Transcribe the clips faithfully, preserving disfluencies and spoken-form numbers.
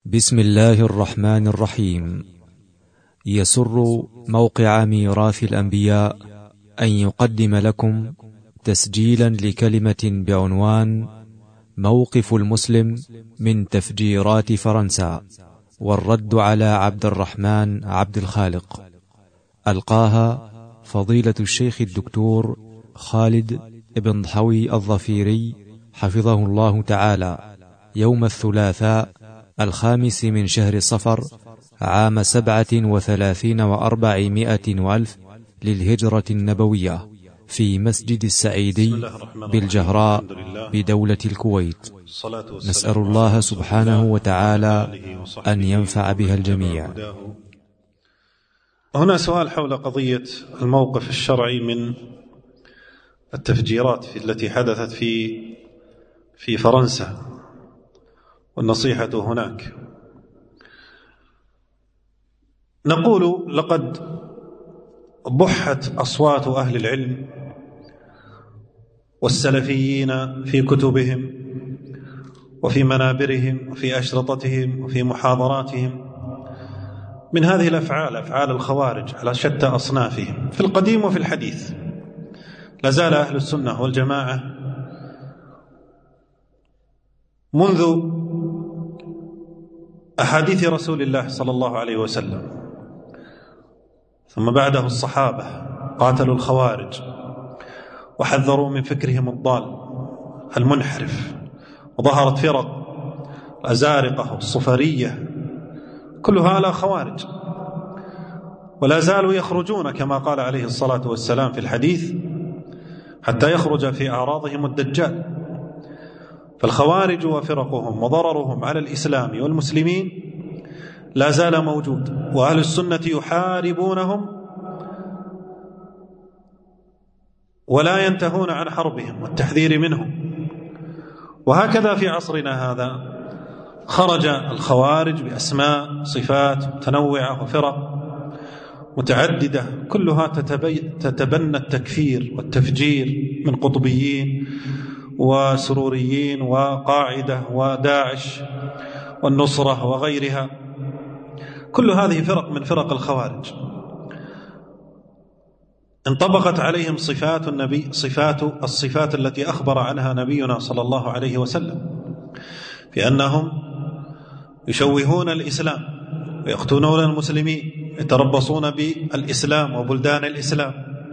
بسم الله الرحمن الرحيم. يسر موقع ميراث الأنبياء أن يقدم لكم تسجيلا لكلمة بعنوان موقف المسلم من تفجيرات فرنسا والرد على عبد الرحمن عبد الخالق، ألقاها فضيلة الشيخ الدكتور خالد بن ضحوي الظفيري حفظه الله تعالى يوم الثلاثاء الخامس من شهر صفر عام سبعة وثلاثين وأربعمائة وألف للهجرة النبوية في مسجد السعيدي بالجهراء بدولة الكويت. نسأل الله سبحانه وتعالى أن ينفع بها الجميع. هنا سؤال حول قضية الموقف الشرعي من التفجيرات التي حدثت في في فرنسا والنصيحة هناك. نقول لقد بحت أصوات أهل العلم والسلفيين في كتبهم وفي منابرهم وفي أشرطتهم وفي محاضراتهم من هذه الأفعال، أفعال الخوارج على شتى أصنافهم في القديم وفي الحديث. لازال أهل السنة والجماعة منذ أحاديث رسول الله صلى الله عليه وسلم ثم بعده الصحابة قاتلوا الخوارج وحذروا من فكرهم الضال المنحرف، وظهرت فرق الأزارقة والصفرية كلها على خوارج، ولا زالوا يخرجون كما قال عليه الصلاة والسلام في الحديث حتى يخرج في أعراضهم الدجال. فالخوارج وفرقهم وضررهم على الإسلام والمسلمين لا زال موجود، وأهل السنة يحاربونهم ولا ينتهون عن حربهم والتحذير منهم. وهكذا في عصرنا هذا خرج الخوارج بأسماء صفات متنوعة وفرق متعددة كلها تتبنى التكفير والتفجير من قطبيين وسروريين وقاعدة وداعش والنصرة وغيرها. كل هذه فرق من فرق الخوارج انطبقت عليهم صفات النبي، صفات الصفات التي أخبر عنها نبينا صلى الله عليه وسلم، في أنهم يشوهون الإسلام ويقتلون المسلمين، يتربصون بالإسلام وبلدان الإسلام.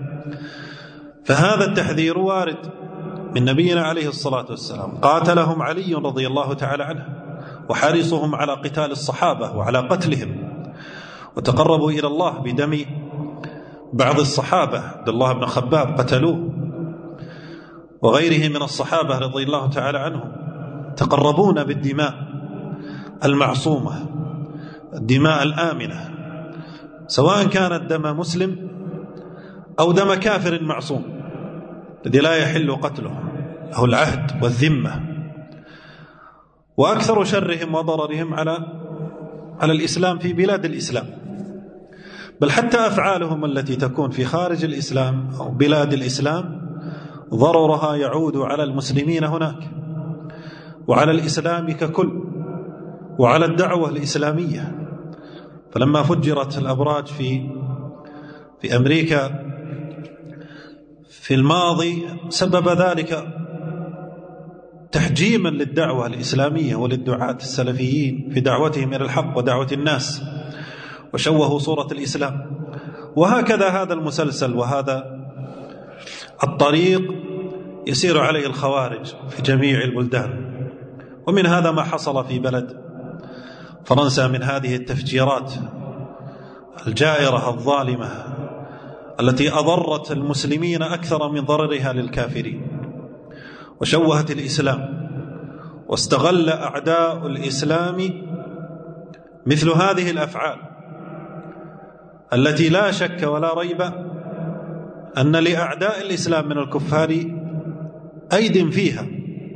فهذا التحذير وارد من نبينا عليه الصلاة والسلام. قاتلهم علي رضي الله تعالى عنه وحرصهم على قتال الصحابة وعلى قتلهم، وتقربوا إلى الله بدم بعض الصحابة، عبد الله بن خباب قتلوه وغيره من الصحابة رضي الله تعالى عنهم، تقربون بالدماء المعصومة، الدماء الآمنة، سواء كانت دم مسلم أو دم كافر معصوم الذي لا يحل قتله له العهد والذمة. وأكثر شرهم وضررهم على على الإسلام في بلاد الإسلام، بل حتى أفعالهم التي تكون في خارج الإسلام أو بلاد الإسلام ضررها يعود على المسلمين هناك وعلى الإسلام ككل وعلى الدعوة الإسلامية. فلما فجرت الأبراج في في أمريكا في الماضي سبب ذلك تحجيما للدعوة الإسلامية وللدعاة السلفيين في دعوتهم إلى الحق ودعوة الناس، وشوهوا صورة الإسلام. وهكذا هذا المسلسل وهذا الطريق يسير عليه الخوارج في جميع البلدان. ومن هذا ما حصل في بلد فرنسا من هذه التفجيرات الجائرة الظالمة التي أضرت المسلمين أكثر من ضررها للكافرين، وشوهت الإسلام، واستغل أعداء الإسلام مثل هذه الأفعال التي لا شك ولا ريب أن لأعداء الإسلام من الكفار أيد فيها.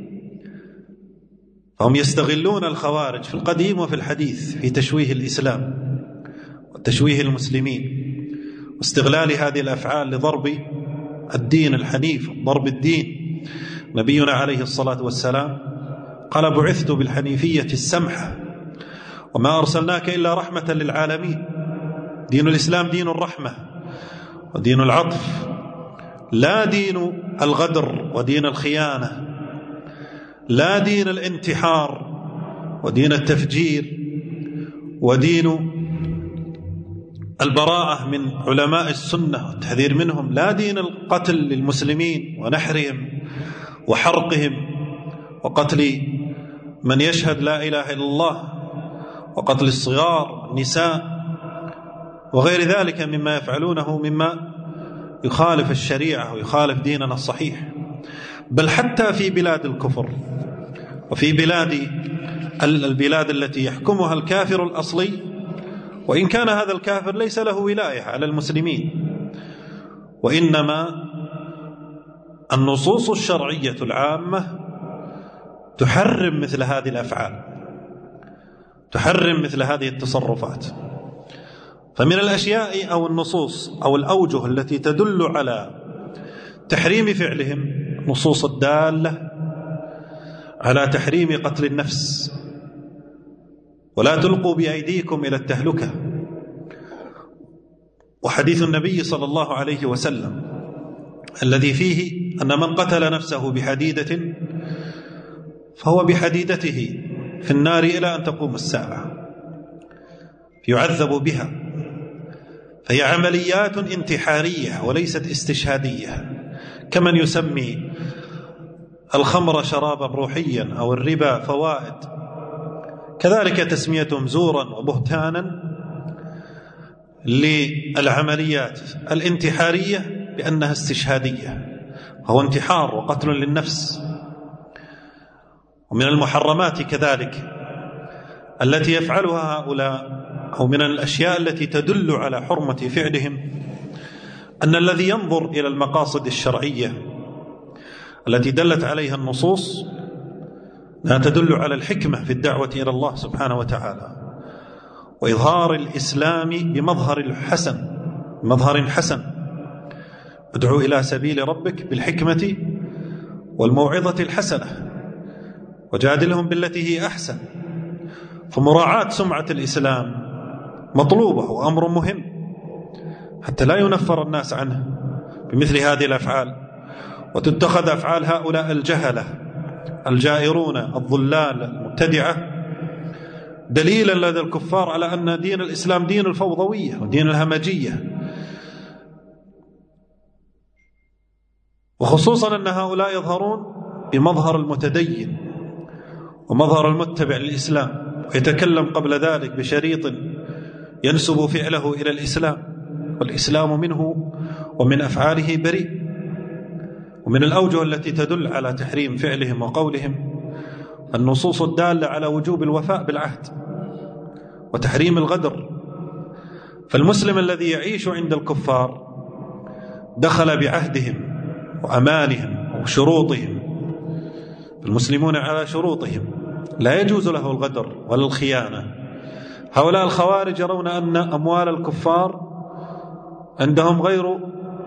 فهم يستغلون الخوارج في القديم وفي الحديث في تشويه الإسلام وتشويه المسلمين، واستغلال هذه الأفعال لضرب الدين الحنيف، ضرب الدين. نبينا عليه الصلاة والسلام قال: بعثت بالحنيفية السمحة وما أرسلناك إلا رحمة للعالمين. دين الإسلام دين الرحمة ودين العطف، لا دين الغدر ودين الخيانة، لا دين الانتحار ودين التفجير ودين البراءة من علماء السنة والتحذير منهم، لا دين القتل للمسلمين ونحرهم وحرقهم وقتل من يشهد لا إله إلا الله وقتل الصغار والنساء وغير ذلك مما يفعلونه مما يخالف الشريعة ويخالف ديننا الصحيح. بل حتى في بلاد الكفر وفي بلاد البلاد التي يحكمها الكافر الأصلي، وإن كان هذا الكافر ليس له ولاية على المسلمين، وإنما النصوص الشرعية العامة تحرم مثل هذه الأفعال، تحرم مثل هذه التصرفات. فمن الأشياء أو النصوص أو الأوجه التي تدل على تحريم فعلهم نصوص الدالة على تحريم قتل النفس، ولا تلقوا بأيديكم إلى التهلكة، وحديث النبي صلى الله عليه وسلم الذي فيه أن من قتل نفسه بحديدة فهو بحديدته في النار إلى أن تقوم الساعة يعذب بها. فهي عمليات انتحارية وليست استشهادية، كمن يسمي الخمر شرابا روحيا أو الربا فوائد، كذلك تسميتهم زورا وبهتانا للعمليات الانتحارية بأنها استشهادية، هو انتحار وقتل للنفس. ومن المحرمات كذلك التي يفعلها هؤلاء أو من الأشياء التي تدل على حرمة فعلهم أن الذي ينظر إلى المقاصد الشرعية التي دلت عليها النصوص لا تدل على الحكمة في الدعوة إلى الله سبحانه وتعالى وإظهار الإسلام بمظهر الحسن مظهر حسن، ادعو إلى سبيل ربك بالحكمة والموعظة الحسنة وجادلهم بالتي هي أحسن. فمراعاة سمعة الإسلام مطلوبة وأمر مهم حتى لا ينفر الناس عنه بمثل هذه الأفعال، وتتخذ أفعال هؤلاء الجهلة الجائرون الضلال المبتدعة دليلا لدى الكفار على أن دين الإسلام دين الفوضوية ودين الهمجية، وخصوصا أن هؤلاء يظهرون بمظهر المتدين ومظهر المتبع للإسلام، ويتكلم قبل ذلك بشريط ينسب فعله إلى الإسلام، والإسلام منه ومن أفعاله بريء. ومن الأوجه التي تدل على تحريم فعلهم وقولهم النصوص الدالة على وجوب الوفاء بالعهد وتحريم الغدر. فالمسلم الذي يعيش عند الكفار دخل بعهدهم وأمانهم وشروطهم، المسلمون على شروطهم لا يجوز له الغدر ولا الخيانة. هؤلاء الخوارج يرون أن أموال الكفار عندهم غير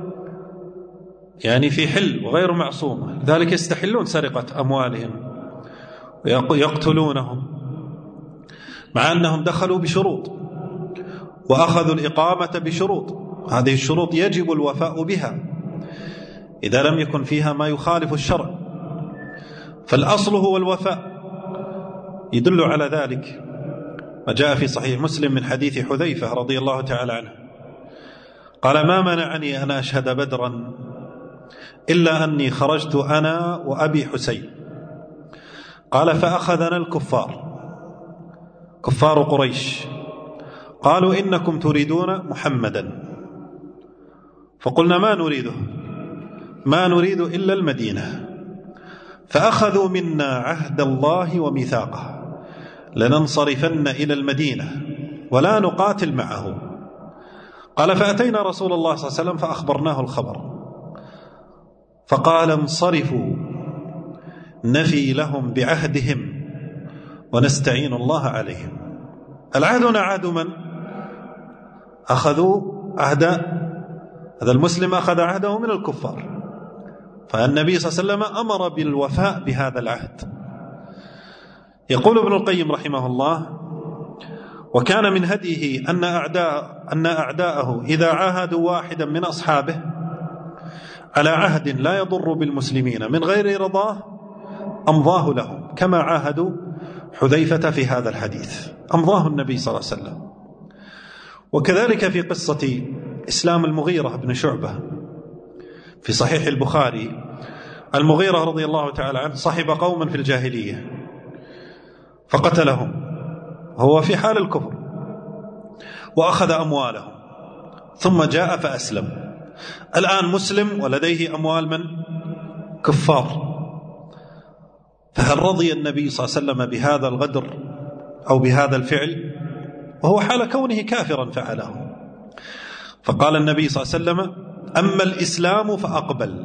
يعني في حل وغير معصومة، لذلك يستحلون سرقة أموالهم ويقتلونهم، مع أنهم دخلوا بشروط وأخذوا الإقامة بشروط، هذه الشروط يجب الوفاء بها إذا لم يكن فيها ما يخالف الشرع، فالأصل هو الوفاء. يدل على ذلك ما جاء في صحيح مسلم من حديث حذيفة رضي الله تعالى عنه قال: ما منعني أن أشهد بدرا إلا أني خرجت أنا وأبي حسين. قال: فأخذنا الكفار كفار قريش قالوا: إنكم تريدون محمدا. فقلنا: ما نريده ما نريد إلا المدينة. فأخذوا منا عهد الله وميثاقه لننصرفن إلى المدينة ولا نقاتل معه. قال: فأتينا رسول الله صلى الله عليه وسلم فأخبرناه الخبر فقال: انصرفوا نفي لهم بعهدهم ونستعين الله عليهم. العهد عهد من؟ أخذوا عهد هذا المسلم أخذ عهده من الكفار، فالنبي صلى الله عليه وسلم أمر بالوفاء بهذا العهد. يقول ابن القيم رحمه الله: وكان من هديه أن أعداء أن أعداءه إذا عاهدوا واحدا من أصحابه على عهد لا يضر بالمسلمين من غير رضاه أمضاه لهم، كما عاهدوا حذيفة في هذا الحديث، أمضاه النبي صلى الله عليه وسلم. وكذلك في قصة إسلام المغيرة بن شعبة في صحيح البخاري، المغيرة رضي الله تعالى عنه صحب قوما في الجاهلية فقتلهم وهو في حال الكفر وأخذ أموالهم، ثم جاء فأسلم. الآن مسلم ولديه أموال من كفار، فهل رضي النبي صلى الله عليه وسلم بهذا الغدر أو بهذا الفعل وهو حال كونه كافرا فعله؟ فقال النبي صلى الله عليه وسلم: أما الإسلام فأقبل،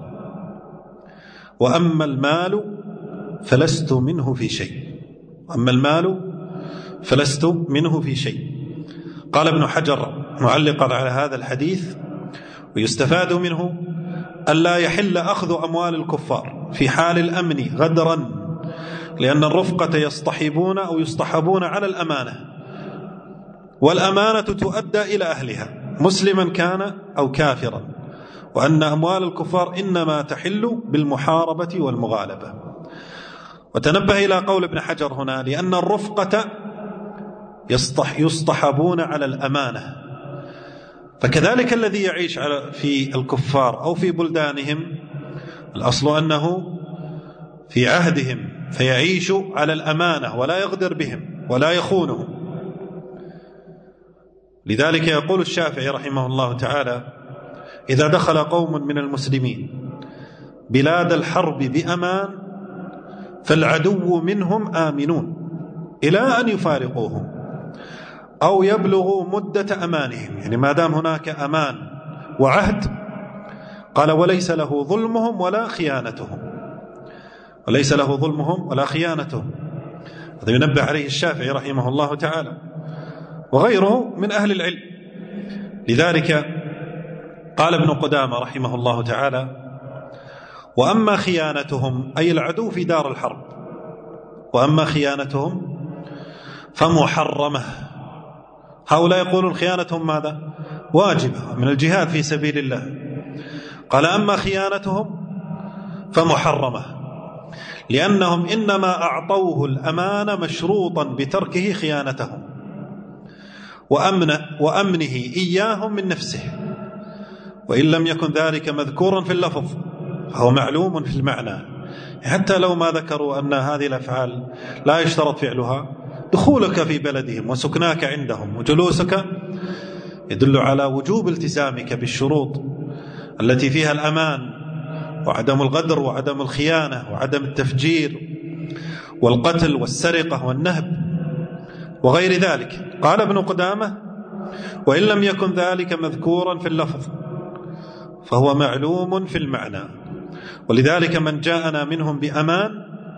وأما المال فلست منه في شيء، أما المال فلست منه في شيء. قال ابن حجر معلقا على هذا الحديث: ويستفاد منه ألا يحل أخذ أموال الكفار في حال الأمن غدرا، لأن الرفقة يصطحبون أو يصطحبون على الأمانة، والأمانة تؤدى إلى أهلها مسلما كان أو كافرا، وأن أموال الكفار إنما تحل بالمحاربة والمغالبة. وتنبه إلى قول ابن حجر هنا: لأن الرفقة يصطح يصطحبون على الأمانة، فكذلك الذي يعيش في الكفار أو في بلدانهم الأصل أنه في عهدهم فيعيش على الأمانة ولا يغدر بهم ولا يخونهم. لذلك يقول الشافعي رحمه الله تعالى: إذا دخل قوم من المسلمين بلاد الحرب بأمان فالعدو منهم آمنون إلى أن يفارقوهم أو يبلغوا مدة أمانهم، يعني ما دام هناك أمان وعهد. قال: وليس له ظلمهم ولا خيانتهم، وليس له ظلمهم ولا خيانتهم. هذا ينبه عليه الشافعي رحمه الله تعالى وغيره من أهل العلم. لذلك قال ابن قدامة رحمه الله تعالى: وأما خيانتهم أي العدو في دار الحرب، وأما خيانتهم فمحرمة. هؤلاء يقولون خيانتهم ماذا؟ واجبة من الجهاد في سبيل الله. قال: أما خيانتهم فمحرمة، لأنهم إنما أعطوه الأمان مشروطا بتركه خيانتهم وأمن وأمنه إياهم من نفسه، وإن لم يكن ذلك مذكورا في اللفظ فهو معلوم في المعنى. حتى لو ما ذكروا أن هذه الأفعال لا يشترط فعلها، دخولك في بلدهم وسكناك عندهم وجلوسك يدل على وجوب التزامك بالشروط التي فيها الأمان وعدم الغدر وعدم الخيانة وعدم التفجير والقتل والسرقة والنهب وغير ذلك. قال ابن قدامة: وإن لم يكن ذلك مذكورا في اللفظ فهو معلوم في المعنى. ولذلك من جاءنا منهم بأمان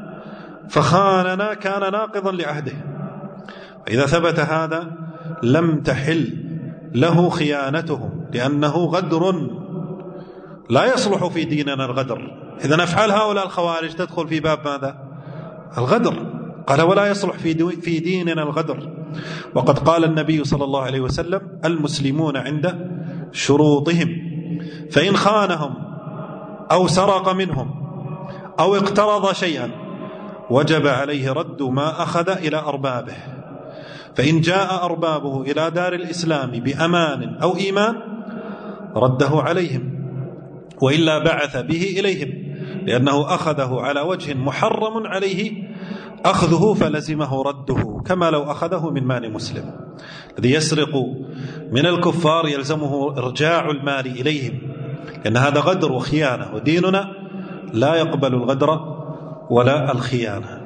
فخاننا كان ناقضا لعهده، فإذا ثبت هذا لم تحل له خيانتهم، لأنه غدر لا يصلح في ديننا الغدر. إذا أفعال هؤلاء الخوارج تدخل في باب ماذا؟ الغدر. قال: ولا يصلح في ديننا الغدر. وقد قال النبي صلى الله عليه وسلم: المسلمون عند شروطهم، فإن خانهم أو سرق منهم أو اقترض شيئا وجب عليه رد ما أخذ إلى أربابه، فإن جاء أربابه إلى دار الإسلام بأمان أو إيمان رده عليهم، وإلا بعث به إليهم، لأنه أخذه على وجه محرم عليه أخذه فلزمه رده، كما لو أخذه من مال مسلم. الذي يسرق من الكفار يلزمه إرجاع المال إليهم، لأن هذا غدر وخيانة، وديننا لا يقبل الغدر ولا الخيانة.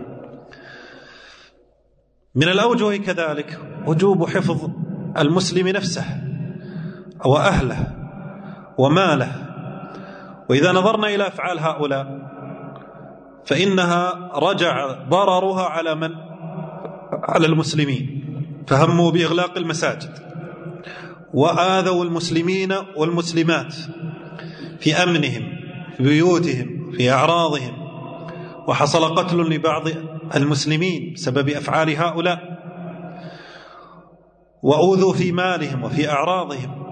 من الأوجه كذلك وجوب حفظ المسلم نفسه وأهله وماله. وإذا نظرنا إلى أفعال هؤلاء فإنها رجع ضررها على من؟ على المسلمين، فهموا بإغلاق المساجد وآذوا المسلمين والمسلمات في أمنهم في بيوتهم في أعراضهم، وحصل قتل لبعض المسلمين بسبب أفعال هؤلاء. وأوذوا في مالهم وفي أعراضهم.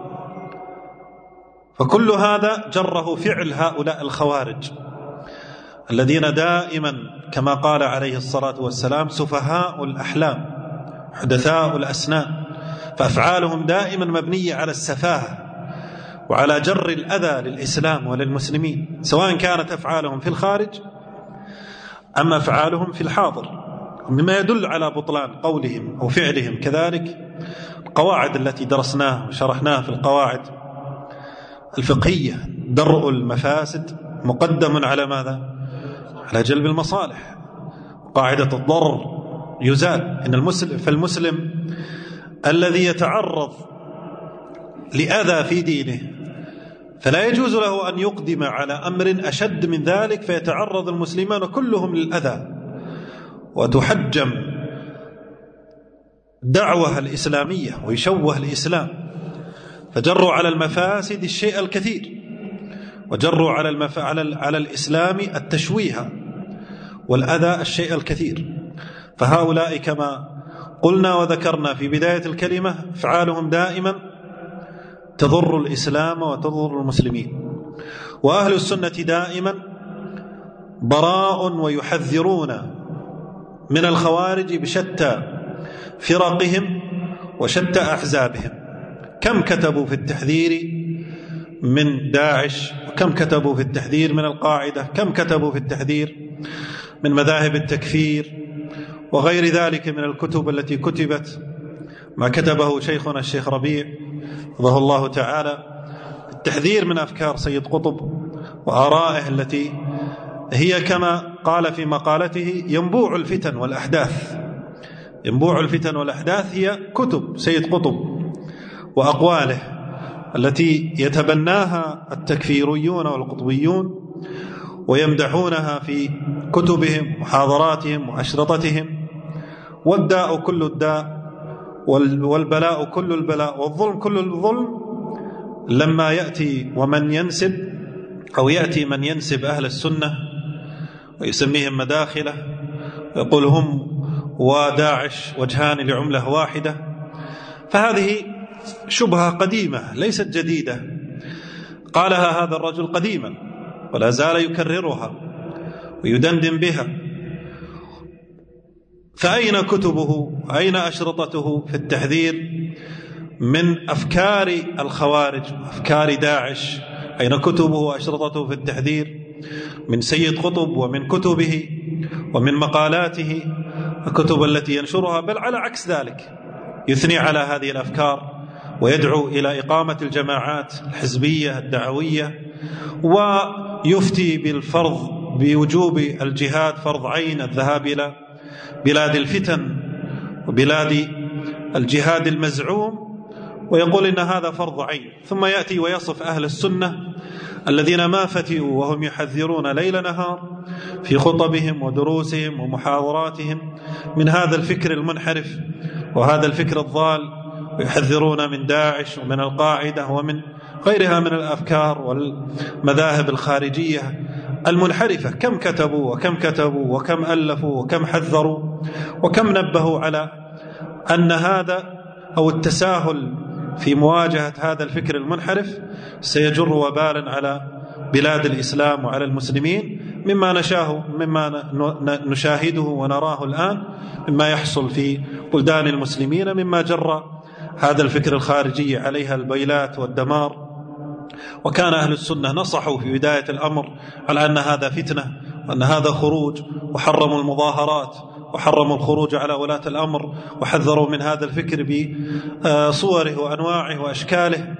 فكل هذا جره فعل هؤلاء الخوارج الذين دائما كما قال عليه الصلاة والسلام سفهاء الأحلام حدثاء الأسنان، فأفعالهم دائما مبنية على السفاهة وعلى جر الأذى للإسلام وللمسلمين، سواء كانت أفعالهم في الخارج أما أفعالهم في الحاضر، مما يدل على بطلان قولهم أو فعلهم. كذلك القواعد التي درسناها وشرحناها في القواعد الفقهية، درء المفاسد مقدم على ماذا؟ على جلب المصالح. قاعدة الضرر يزال. إن المسلم فالمسلم الذي يتعرض لأذى في دينه فلا يجوز له أن يقدم على أمر أشد من ذلك فيتعرض المسلمان كلهم للأذى وتحجم دعوة الإسلامية ويشوه الإسلام. فجروا على المفاسد الشيء الكثير، وجروا على, المف... على, على الإسلام التشويه والأذى الشيء الكثير. فهؤلاء كما قلنا وذكرنا في بداية الكلمة أفعالهم دائما تضر الإسلام وتضر المسلمين. وأهل السنة دائما براء ويحذرون من الخوارج بشتى فرقهم وشتى أحزابهم. كم كتبوا في التحذير من داعش، وكم كتبوا في التحذير من القاعدة، كم كتبوا في التحذير من مذاهب التكفير وغير ذلك من الكتب التي كتبت، ما كتبه شيخنا الشيخ ربيع رضاه الله تعالى التحذير من أفكار سيد قطب وآرائه التي هي كما قال في مقالته ينبوع الفتن والأحداث. ينبوع الفتن والأحداث هي كتب سيد قطب وأقواله التي يتبناها التكفيريون والقطبيون ويمدحونها في كتبهم محاضراتهم وأشرطتهم. والداء كل الداء والبلاء كل البلاء والظلم كل الظلم لما يأتي ومن ينسب أو يأتي من ينسب أهل السنة ويسميهم مداخلة يقول هم وداعش وجهان لعملة واحدة. فهذه شبهة قديمة ليست جديدة، قالها هذا الرجل قديما ولا زال يكررها ويدندن بها. فأين كتبه؟ أين أشرطته في التحذير من أفكار الخوارج وأفكار داعش؟ أين كتبه وأشرطته في التحذير من سيد قطب ومن كتبه ومن مقالاته الكتب التي ينشرها؟ بل على عكس ذلك يثني على هذه الأفكار ويدعو إلى إقامة الجماعات الحزبية الدعوية، ويفتي بالفرض بوجوب الجهاد فرض عين الذهاب إلى بلاد الفتن وبلاد الجهاد المزعوم، ويقول إن هذا فرض عين. ثم يأتي ويصف أهل السنة الذين ما فتئوا وهم يحذرون ليل نهار في خطبهم ودروسهم ومحاضراتهم من هذا الفكر المنحرف وهذا الفكر الضال، ويحذرون من داعش ومن القاعدة ومن غيرها من الأفكار والمذاهب الخارجية المنحرفة. كم كتبوا وكم كتبوا وكم ألفوا وكم حذروا وكم نبهوا على أن هذا أو التساهل في مواجهة هذا الفكر المنحرف سيجر وبالا على بلاد الإسلام وعلى المسلمين، مما نشاه مما نشاهده ونراه الآن مما يحصل في بلدان المسلمين، مما جرى هذا الفكر الخارجي عليها البيلات والدمار. وكان أهل السنة نصحوا في بداية الأمر على أن هذا فتنة وأن هذا خروج، وحرموا المظاهرات وحرموا الخروج على ولاة الأمر وحذروا من هذا الفكر بصوره وأنواعه وأشكاله.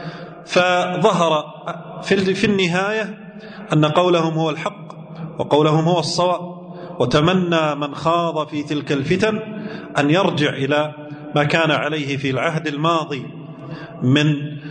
فظهر في النهاية أن قولهم هو الحق وقولهم هو الصواب، وتمنى من خاض في تلك الفتن أن يرجع إلى ما كان عليه في العهد الماضي من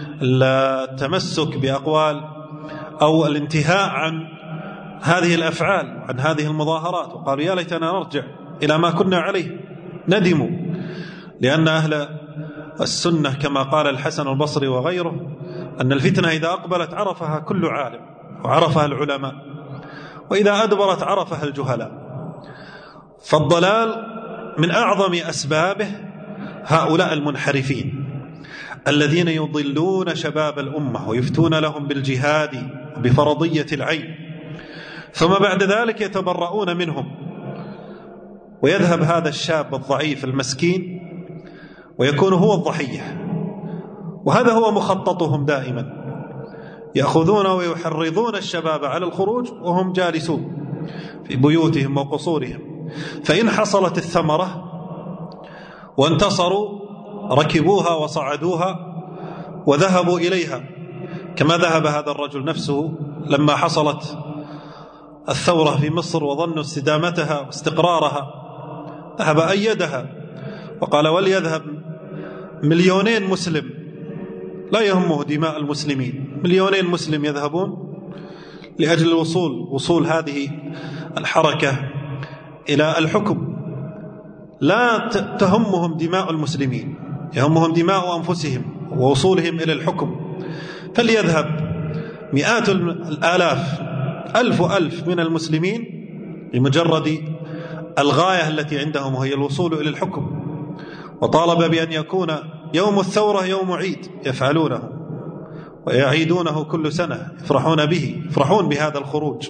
التمسك بأقوال أو الانتهاء عن هذه الأفعال عن هذه المظاهرات، وقالوا يا ليتنا نرجع إلى ما كنا عليه. ندموا، لأن أهل السنة كما قال الحسن البصري وغيره أن الفتنة إذا أقبلت عرفها كل عالم وعرفها العلماء، وإذا أدبرت عرفها الجهلاء. فالضلال من أعظم أسبابه هؤلاء المنحرفين الذين يضلون شباب الأمة ويفتون لهم بالجهاد بفرضية العين، ثم بعد ذلك يتبرؤون منهم، ويذهب هذا الشاب الضعيف المسكين ويكون هو الضحية. وهذا هو مخططهم دائما، يأخذون ويحرضون الشباب على الخروج وهم جالسون في بيوتهم وقصورهم، فإن حصلت الثمرة وانتصروا ركبوها وصعدوها وذهبوا إليها، كما ذهب هذا الرجل نفسه لما حصلت الثورة في مصر وظنوا استدامتها واستقرارها، ذهب أيدها وقال وليذهب مليونين مسلم لا يهمه دماء المسلمين، مليونين مسلم يذهبون لأجل الوصول وصول هذه الحركة إلى الحكم. لا تهمهم دماء المسلمين، يهمهم دماء أنفسهم ووصولهم إلى الحكم. فليذهب مئات الآلاف ألف وألف من المسلمين لمجرد الغاية التي عندهم وهي الوصول إلى الحكم. وطالب بأن يكون يوم الثورة يوم عيد يفعلونه ويعيدونه كل سنة، يفرحون به، يفرحون بهذا الخروج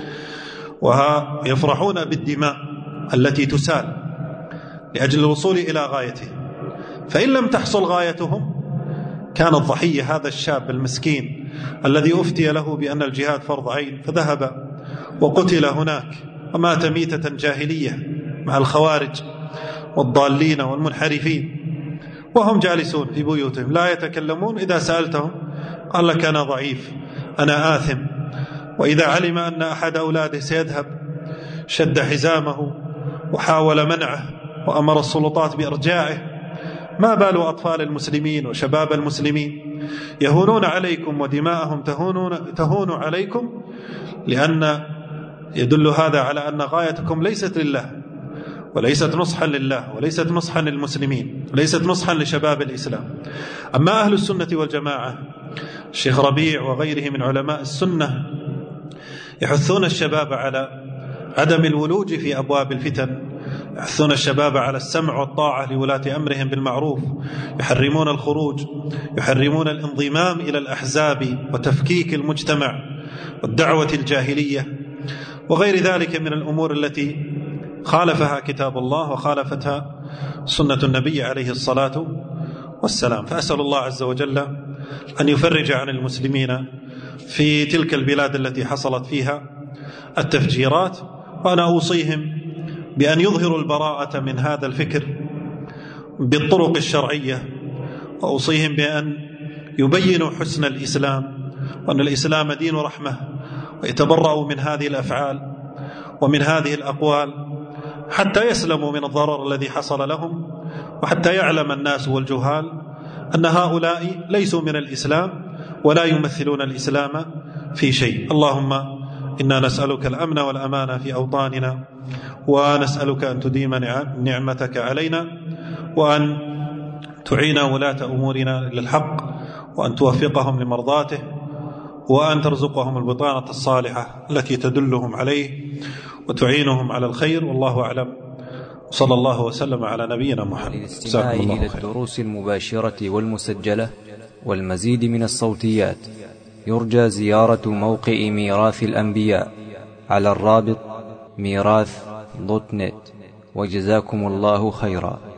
ويفرحون بالدماء التي تسال لأجل الوصول إلى غايته. فإن لم تحصل غايتهم كان الضحية هذا الشاب المسكين الذي أفتي له بأن الجهاد فرض عين، فذهب وقتل هناك ومات ميتة جاهلية مع الخوارج والضالين والمنحرفين، وهم جالسون في بيوتهم لا يتكلمون. إذا سألتهم قال لك أنا ضعيف، أنا آثم. وإذا علم أن أحد أولاده سيذهب شد حزامه وحاول منعه وأمر السلطات بإرجاعه. ما بال أطفال المسلمين وشباب المسلمين يهونون عليكم ودماءهم تهون, تهون عليكم، لأن يدل هذا على أن غايتكم ليست لله وليست نصحا لله وليست نصحا للمسلمين وليست نصحا لشباب الإسلام. أما أهل السنة والجماعة الشيخ ربيع وغيره من علماء السنة يحثون الشباب على عدم الولوج في أبواب الفتن، يحثون الشباب على السمع والطاعة لولاة أمرهم بالمعروف، يحرمون الخروج، يحرمون الانضمام إلى الأحزاب وتفكيك المجتمع والدعوة الجاهلية وغير ذلك من الأمور التي خالفها كتاب الله وخالفتها سنة النبي عليه الصلاة والسلام. فأسأل الله عز وجل أن يفرج عن المسلمين في تلك البلاد التي حصلت فيها التفجيرات، وأنا أوصيهم بأن يظهروا البراءة من هذا الفكر بالطرق الشرعية، وأوصيهم بأن يبينوا حسن الإسلام وأن الإسلام دين رحمة، ويتبرأوا من هذه الأفعال ومن هذه الأقوال حتى يسلموا من الضرر الذي حصل لهم، وحتى يعلم الناس والجهال أن هؤلاء ليسوا من الإسلام ولا يمثلون الإسلام في شيء. اللهم إنا نسألك الأمن والأمان في أوطاننا، ونسألك أن تديم نعمتك علينا، وأن تعين ولاة أمورنا للحق، وأن توفقهم لمرضاته، وأن ترزقهم البطانة الصالحة التي تدلهم عليه وتعينهم على الخير. والله أعلم، صلى الله وسلم على نبينا محمد. للاستماع إلى الدروس المباشرة والمسجلة والمزيد من الصوتيات يرجى زيارة موقع ميراث الأنبياء على الرابط ميراث دوت نت. وجزاكم الله خيرا.